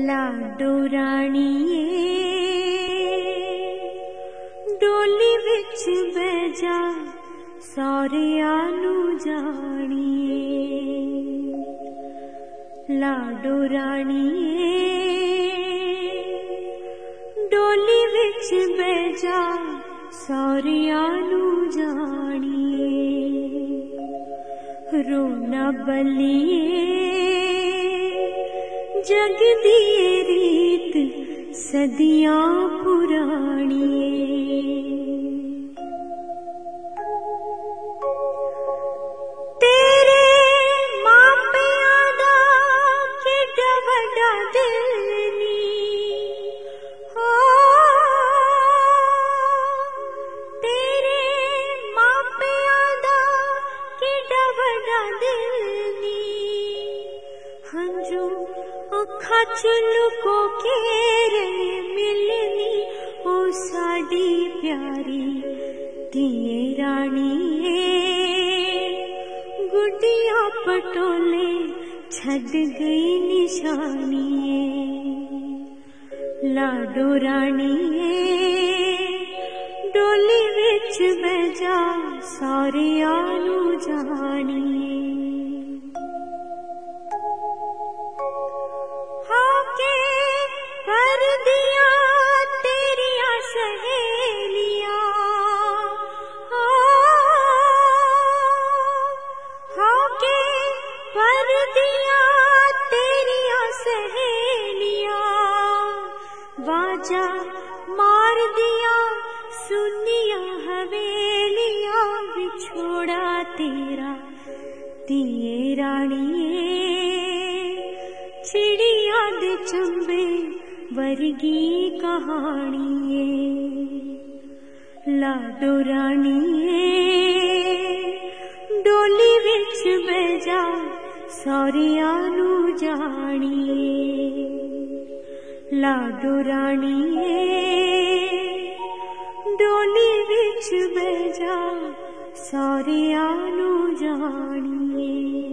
लाडो राणीए डोली विच बैजा सौरिया नू जाणीए। लाडो राणीए डोली विच बैजा सौरिया नू जाणीए। रोना बलिए जग दी रीत सदियां पुराणीए। तेरे मापियां दा किड्डा वड्डा दिल नी हो, तेरे मापियां दा किड्डा वड्डा दिल नी। हंजू अखां च लुको के रहे मिलनी ओ साडी प्यारी धीए राणीए। गुड्डियां पटोले छड़ गई निशानीए। लाडो राणीए डोली विच बैजा सौरिया नू जाणीए। वाजा मार दिया सुनिया हवेलियां विछोड़ा तेरा धीए राणीए। चिड़िया दे चंबे वर्गी कहानीए। लाडो राणीए डोली विच बैजा सौरिया नू जाणीए। लाडो राणीए डोली विच बैजा सौरिया नू जाणीए।